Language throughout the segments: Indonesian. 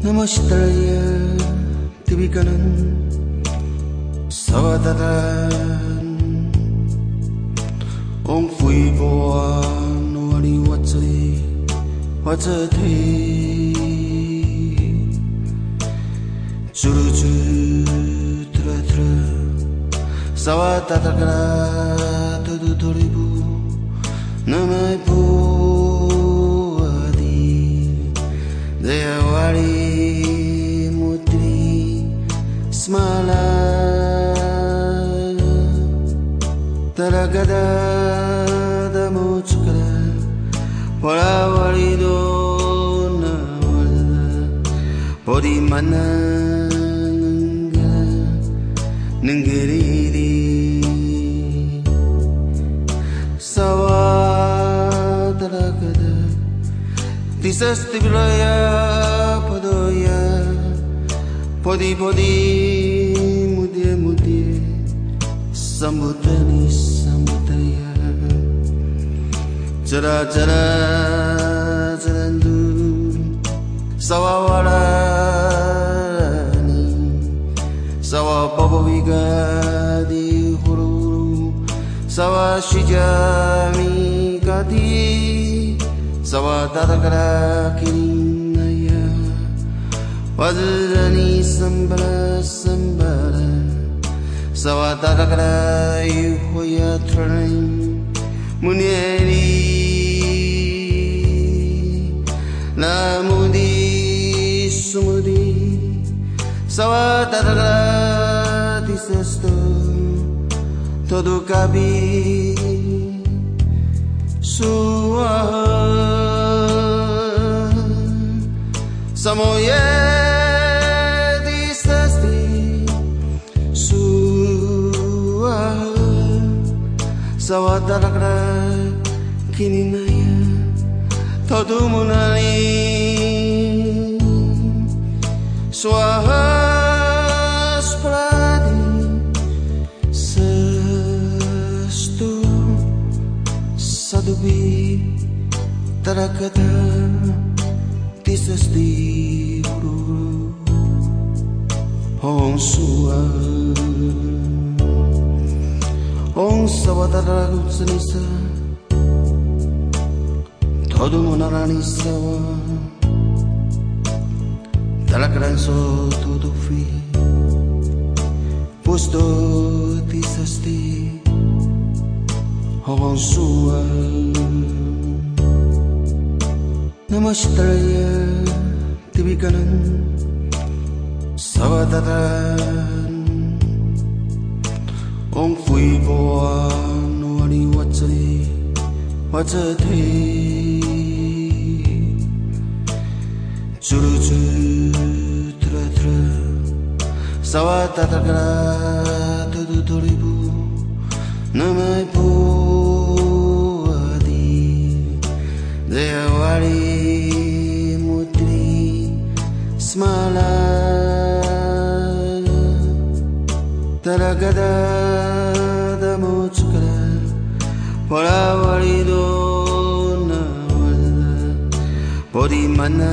Namaste tibikanan sawadaran ong phui boa nuari wachate juruju tra sawadadara tudu toribu namai puadi dewari Smala Taragada Damuchukara Parawarido Nawala Podimana Nangiriri Sawa Taragada Tisastibraya Padoya Podi mudie sambutani sambutaya jara jarandu sawawarani sawa pabawiga di huru sawa shijami kati sawa tatakara kinaya Wazani sambala Sawadagara yuhoya train Munieri Lamudi sumudi Sawadagara disesto Todo cabi Suaha Samoye Sawadagara kininaya todumunani swaha spradi sestu sadubi tarakata tisasti huru hong suwa Ong sawadara gutsanisa Todo monarani sawa Talakaran so todo fi Pusto tisasti Ong suwa Namaste tibikanan Sawadara Ong phui boa nuari wachate juruju tra sawadadagara tudu toribu namai puadi dewari mutri smala taragada Parawarido Nawala Podimana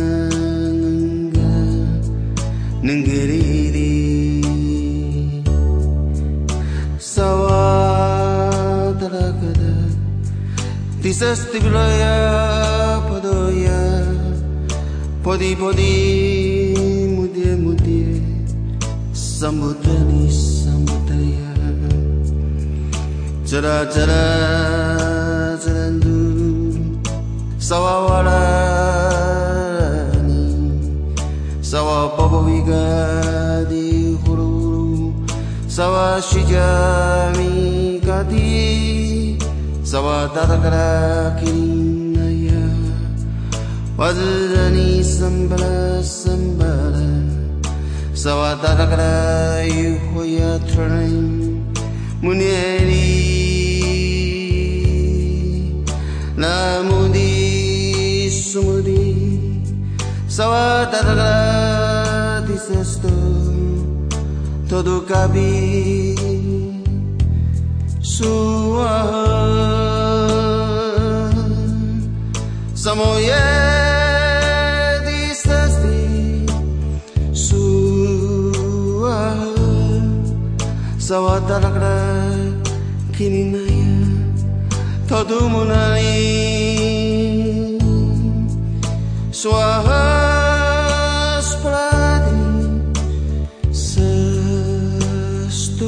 Nangiriri Sawa Taragada Tisastibraya Padoya Podi mudie Sambutani sambutaya Jara jarandu sawawarani sawa pabawiga di huru sawa shijami kati sawa tatakara kinaya wazani sambala sawa tatakara yuhoya train Munieri Lamudi sumudi Sawadagara disesto Todo cabi Suaha Samoye disasti Sawadara Kininaya Todumunani Swahas Pradi Sestu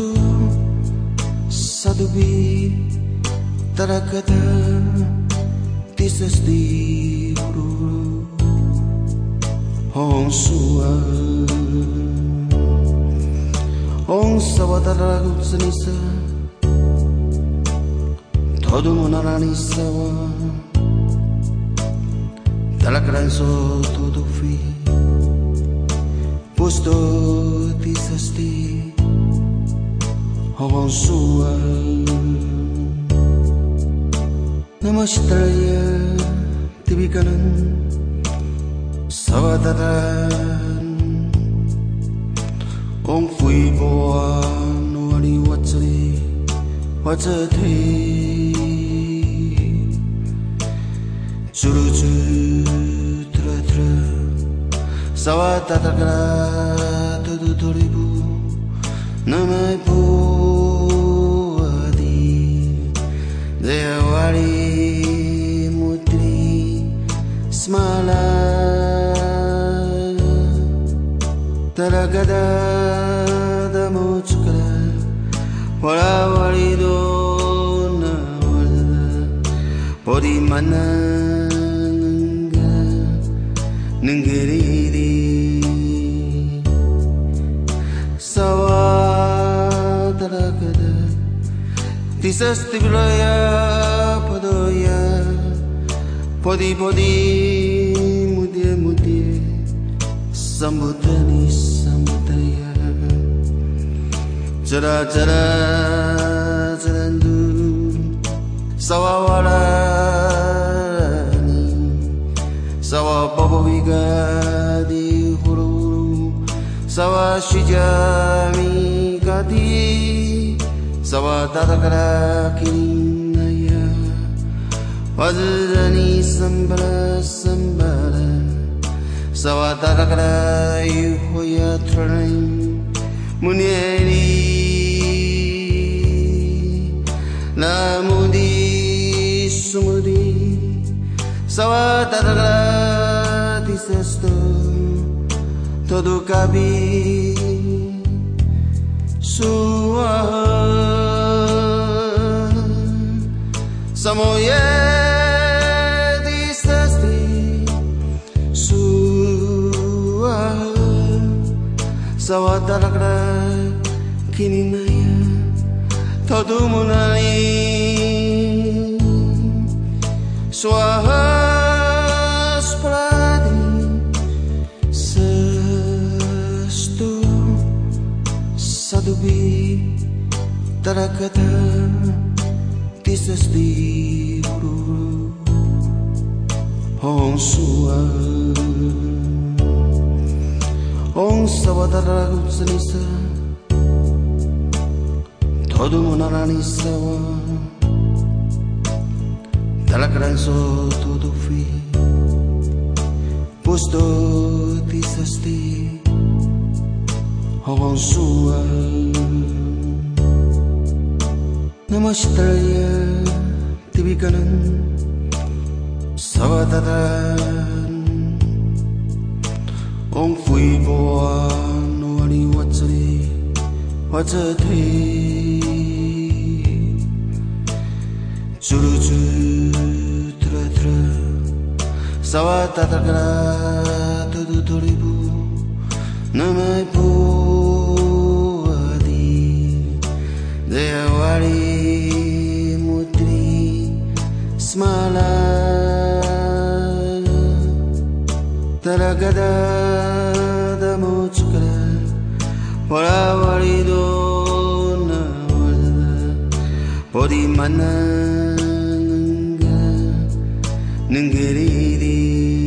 Sadubi Tarakata Tisas di Huru Hong Sua Hong Sawadara Gutsanisa Todumunarani Sawa Talakran so Todufi Pusto Tisas di Hong Sua Namastraya Tibikanan Savadaran Ong Fui Boa Nuari Watsari Watsate Juruju Tra Tra Savadagra Tudu Toribu Namai Boadi Dewari Smala Taragada Damuchukara Warawari Dona Podimana Nungiridi Sawa Taragada Tisas Tibraya Padoya Podi podi mudie mudie sambutani sambutaya jara jara jarandu sawawarani sawa babawiga di huru sawa shijami gadi sawa tatakara kinaya Wazirani sambara sambara Sawadara yuhoya train Munieri Namudi sumudi Sawadara disasto Todo cabi Suaha Samoye Sawadara Kininaya Todumunani Swahas Pradi Sestu Sadubi Tarakata Tisas di Huru Hong Sua Ong Sawadara Gutsanisa Todumunarani Sawa Talakran so Todufi Pusto Tisas di Hong Sua Namastraya Tibikanan Savadaran Ong Fui Boa Nuari Watsari Watsate Juruju Tra Tra Sawadara Tudu Toribu Namai Boadi Dewari Mutri Smala Taragada Damuchukara Warawari Dona Podimana Nungiridi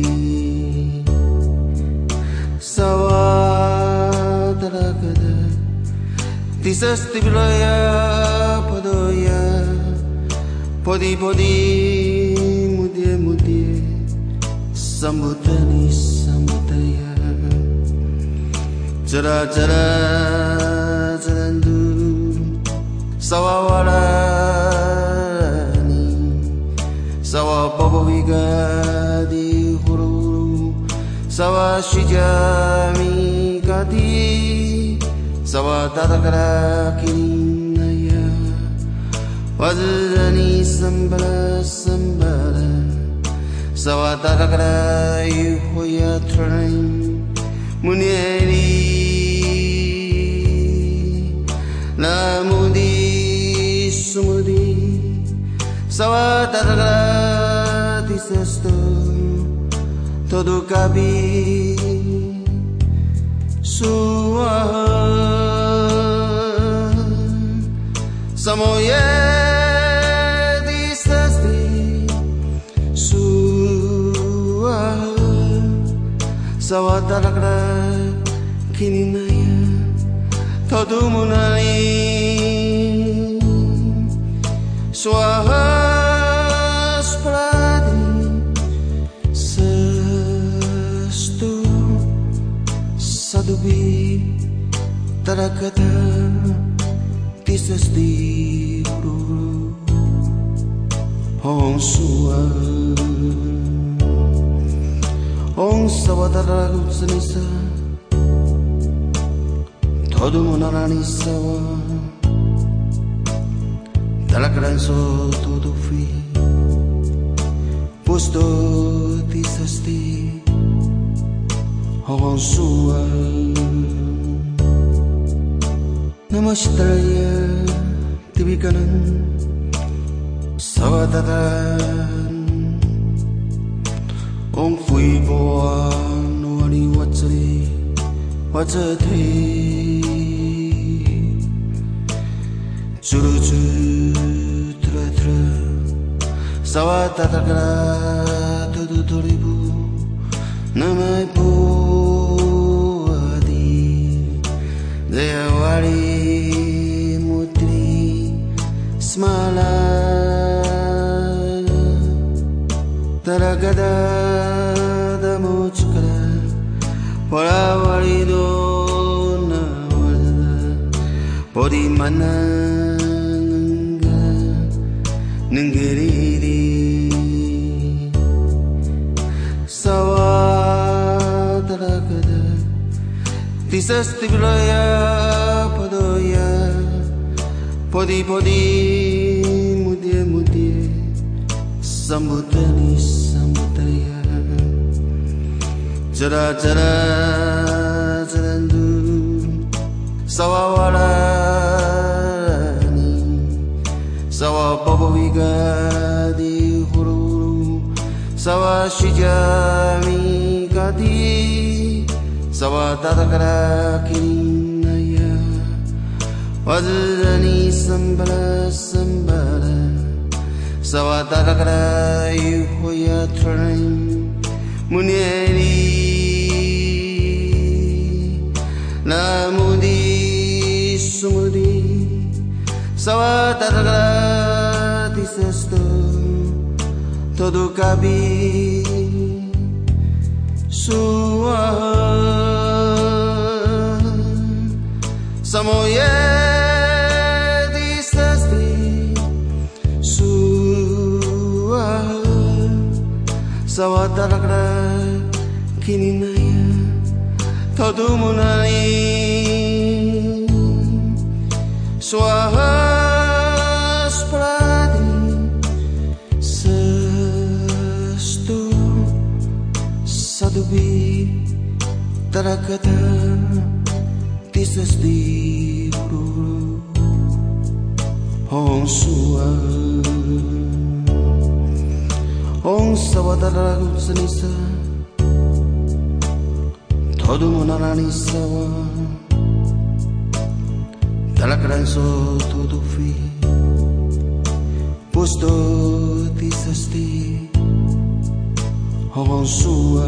Sawa Taragada Tisas Tibraya Padoya Podi podi mudie mudie Sambutani sambutaya Jara jara jarandu sawawarani sawa popoviga di huru sawa shijami kati sawa tatakara kinaya wazani sambala sambala sawa tatakara yuhoya train munieri la mudi sumudi sawa tatakara tisesto todo cabi suaha samoye disesti suaha sawa tatakara kininaya todo munai suaha spradi sestu sadubi tarakata tisesti uru hong sua hong sawadara senisa todo monarani sawa talakaran so todo fi posto tisesti hong sua namastraya tibikanan sawadatan ong fui boa nuani watsari watsate 주루주 트라트라 사와타타카라 두두도리부 나마이 보아디 데와리 무트리 스마라 타라가다 다모츠카라 와라와리도 나와다 보디만나 nengeriri sawa tarakada tisesti vilaya padoya podi podi mudye mudye sambutani sambutaya jara jara jarandu sawawara sawa popoviga di huru sawa shijami kati sawa tatakara kinaya wazani sambala sambala sawa tatakara yuhoya train munieri la mudi sumudi sawa tatakara tisesto todo cabi suaha samoye disesti suaha sawa tatakara kininaya todo munai suaha spradi sestu sadubi tarakata tisesti uru hong sua hong sawadara senisa todo monarani sawa talakaran so todo fi posto tisesti hong sua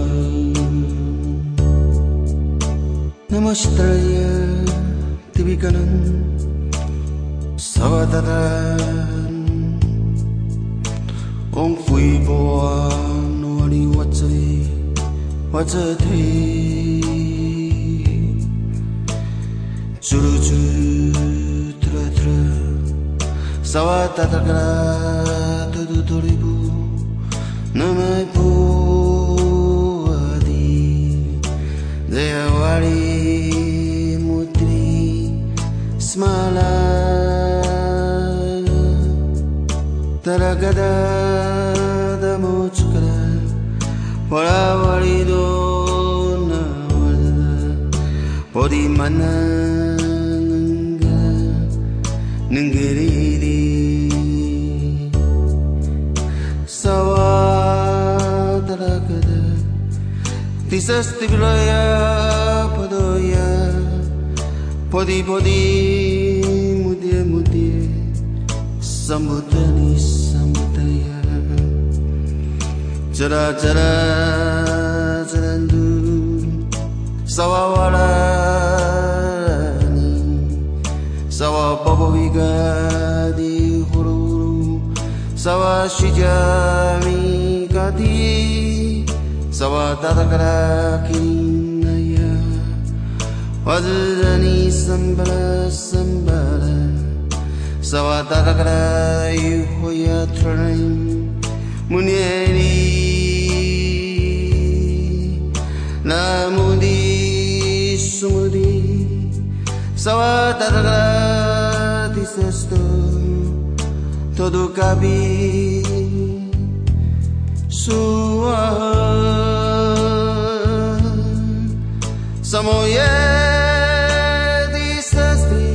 namastraya tibikanan sawadatan ong fui boa nuani watsari watsate 주루주 트라트라 Sawa tatakara tudutoribu namai puadi Deyawari mutri smala Taragada damuchukara Warawari do nawadada Podi mana Nengeriri Sawa taragada Tisas tibraya padoya Podi mudye Sambutani sambutaya Jara jarandu Sawa warani Sawa papawiga di huru Sawa shijami kati Sawa tatakara kinaya Wazirani sambara Sawa tatakara yuhoya train Munyeri Namudi sumudi Sawa tatakara tisesto Todo cabi Suaha Samoye disesti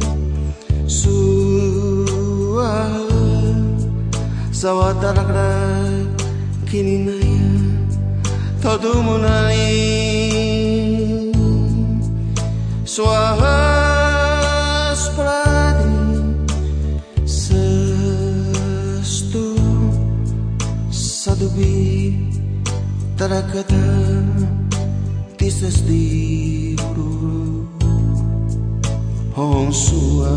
Suaha Sawa tatakara kininaya Todo munani Suaha spradi Sestu Sadubi Tarakata Tisas di huru Hong sua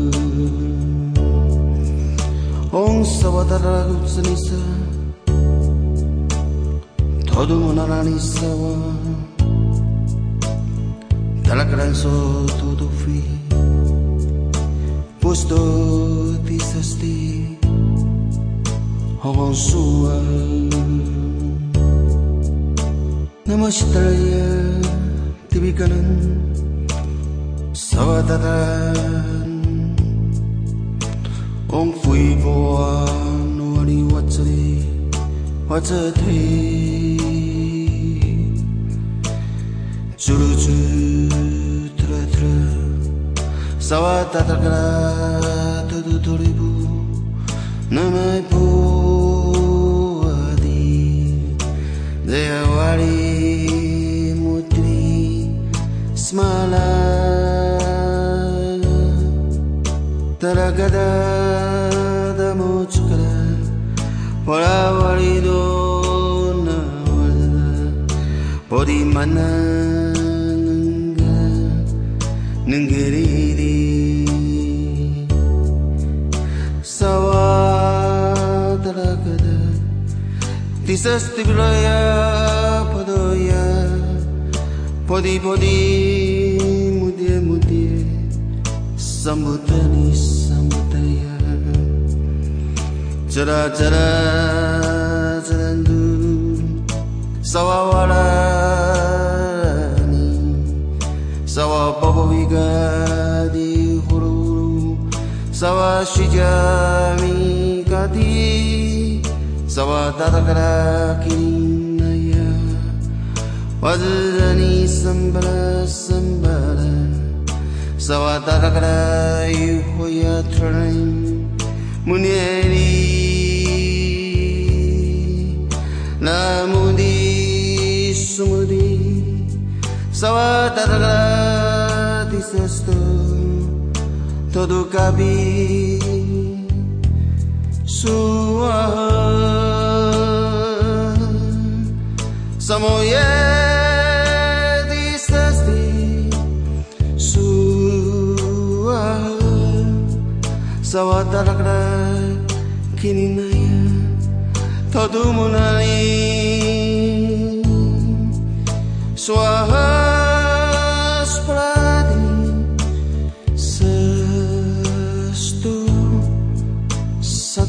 Hong sawadara senisa Todo monarani sawa Talakaran so todo fi Pusto tisas di Hong sua Namastraya tibikanan Sawadatan Ong fui boa nuari watsari Watsate Juruju tra Sawatakara tudutoribu Namai puadi Deyawari mutri smala Taragada damuchukara Warawari do nawadada Podi mana Nengeriri Sawa taragada Tisas tibraya padoya Podi mudye Sambutani sambutaya Jara jarandu Sawa warani Sawa papawiga di huru Sawa shijami kati Sawa tatakara kinaya Wazirani sambara Sawa tatakara yuhoya train Munyeri Namudi sumudi Sawa tatakara tisesto Todo cabi Suaha Samoye disesti Suaha Sawa tatakara kininaya Todo munani Suaha spradi Sestu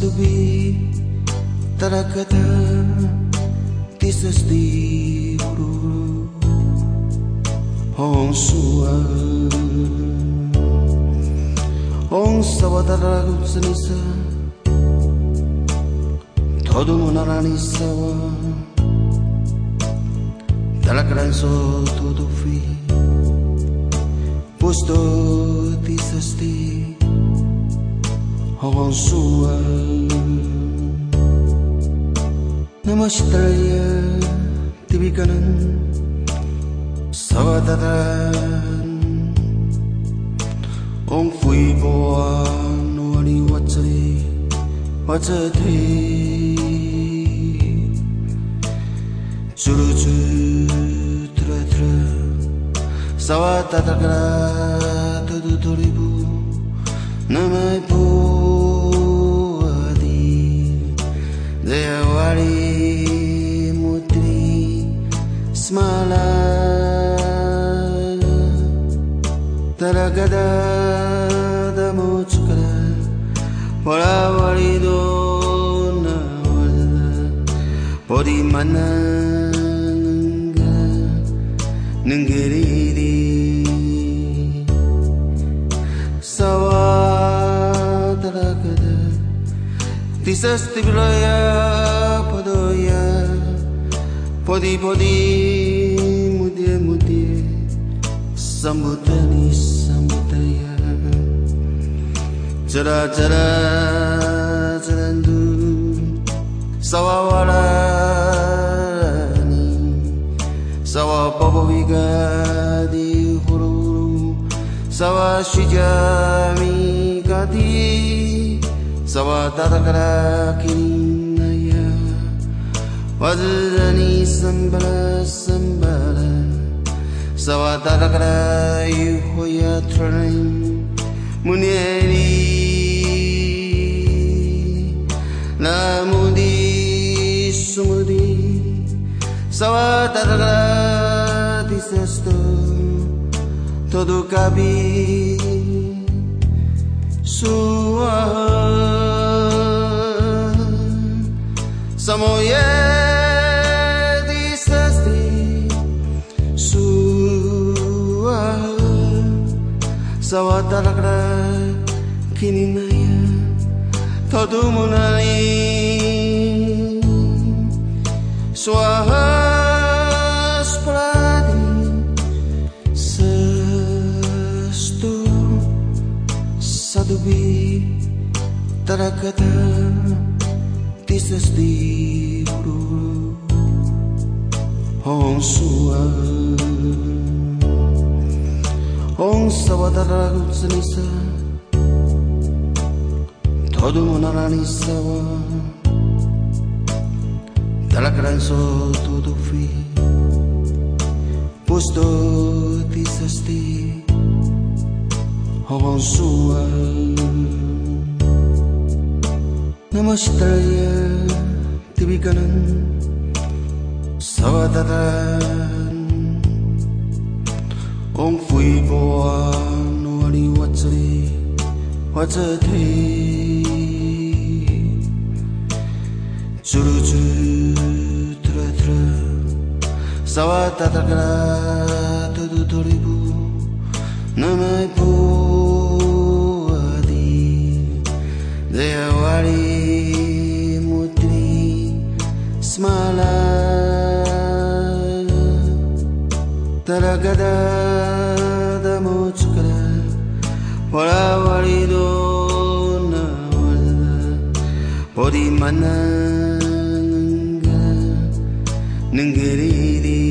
sadubi tarakata tisas di huru hong sua hong sawadaragu senisa todo monarani sawa talakaran so todo fi posto tisas di hong sua Namastraya tibikanan sawadatan Ong fui boa nuani wachate Juruju tra sawatataka tudu toribu namai puadi Dewari Smala Taragada Damo Chukara Warawari do Nawada Podi Mana Nungiridi Sawa Taragada Tisas Tibraya Podoya Podi mudie sambutani sambutaya jara jarandu sawawarani sawa pabawiga di huru sawa shijami gadi sawa tatakara kinaya Wazani sambala Sawatakara yuhoya train Munieri Namudi sumudi Sawatakara disasto Todo cabi Suaha Samoye Sawatakara kininaya todo munali Swaha spradi sestu sadubi tarakata tisas di huru hong sua Hong sawadaragu senisa todo monarani sawa talakaran so todo fi posto tisas di hong sua Namastraya tibikanan sawadaragu Ong fui boa nuani wachate Juruju tra sawatataka tudu toribu namai puadi Dewari mutri smala Taragada Damo Chukara Warawari do Nawada Podi Mana Nungiridi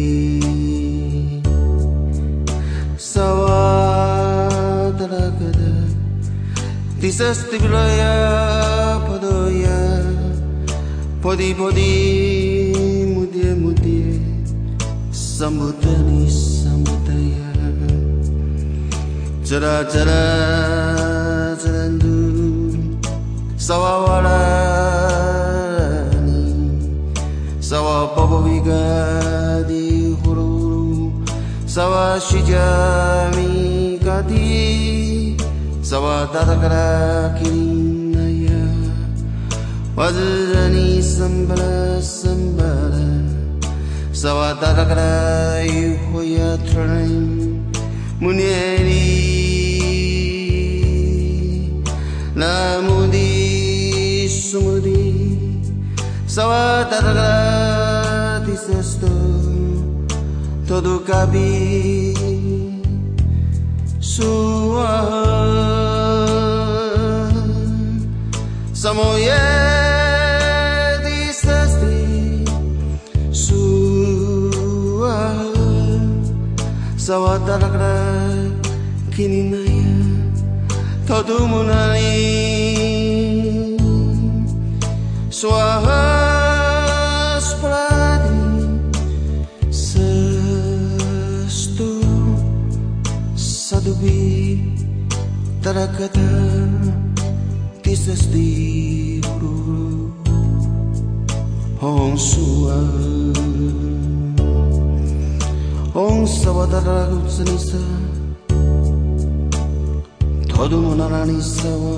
Sawa Taragada Tisas Tibraya Podoya Podi mudie Sambutani sambutaya jara jarandu sawawarani sawa pabawiga di huru sawa shijami gadi sawa tatakara kinaya wazirani sambala sambala sawatakara yuhoya train munieri namudi sumudi sawatakara tisesto todo cabi suaha samoye disasti suaha sawatakara kini naya todo munani suaha spradi sestu sadubi tarakata tisas di huru hong sua hong sawadara senisa todo monarani sawa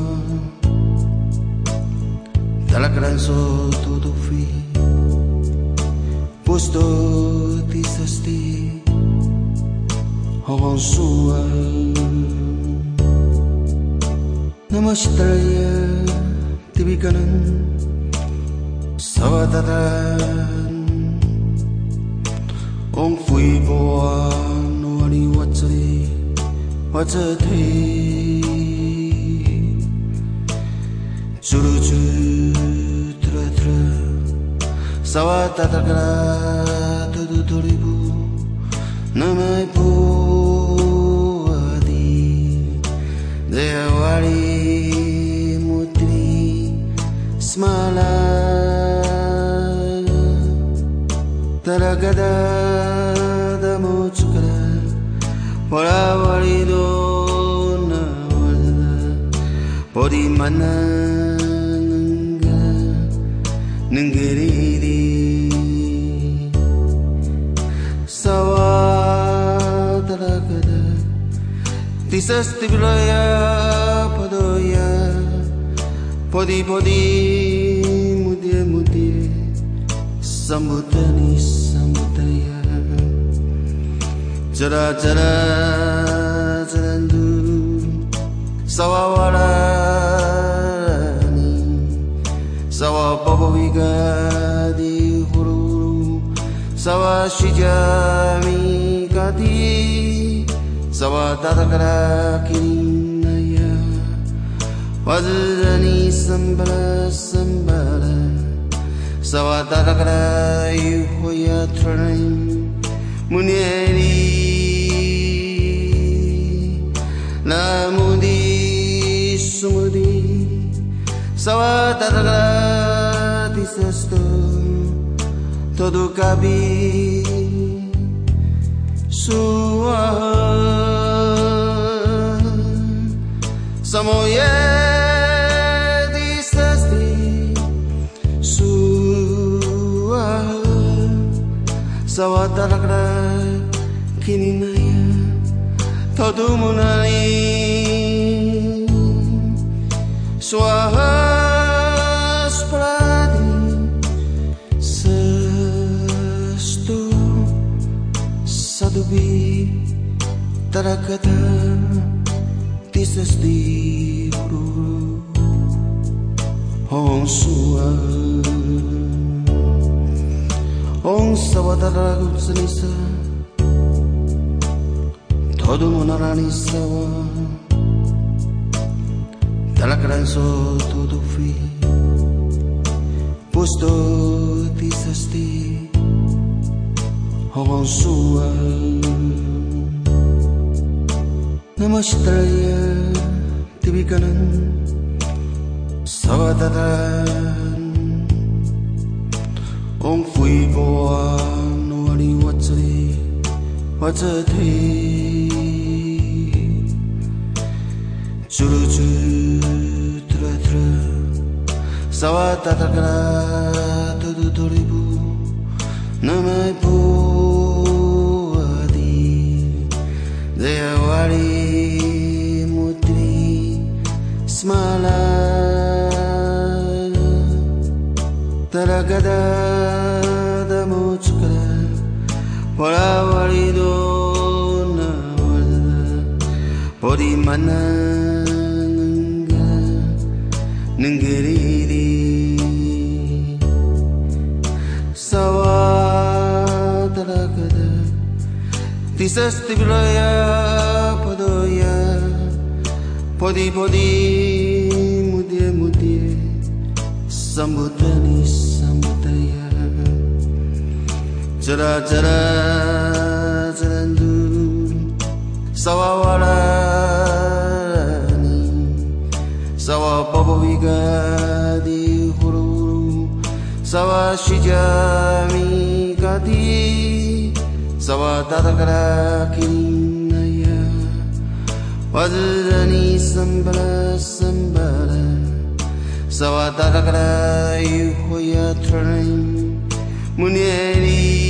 talakaran so todo fi posto tisas di hong sua Namastraya tibikanan sawadatan Ong fui boa nuani watsari watsate Juruju tra tra sawatakara tudutoribu namai puadi Dewari Smala Taragada Damo Chukara Porawari Dona Podi Mana Nungiriri Sawa Taragada Tisas Tibraya Padoya Podi mudie mudie sambutani sambutaya jara jara jarandu sawawarani sawa pabawiga di huru sawa shijami kati sawa tatakara kinaya wazirani sambala sambala sawatakara yuhoya train munieri namudi sumudi sawatakara tisesto todo cabi suaha samoye sawatakara kini naya todo munani suaha spradi sestu sadubi tarakata tisas di huru hong sua Ong sawadara senisa todo monarani sawa talakaran so todo fi posto tisasti hong sua namastraya tibikanan sawadara Ong fui boa nuani watsari watsate Juruju tra tra sawatakara tudutoribu namai puadi Dewari mutri smala Gada da mochukara Warawari do na wala Podi mana Nenggeriri Sawa talagada Tisas tibraya podoya Podi podi mudie mudie Sambutani sambutaya Jara jara jarandu Sawawarani Sawa papawiga di huru Sawa shijami kati Sawa tatakara kinaya Wazirani sambara sambara Sawa tatakara yuhoya train Munieri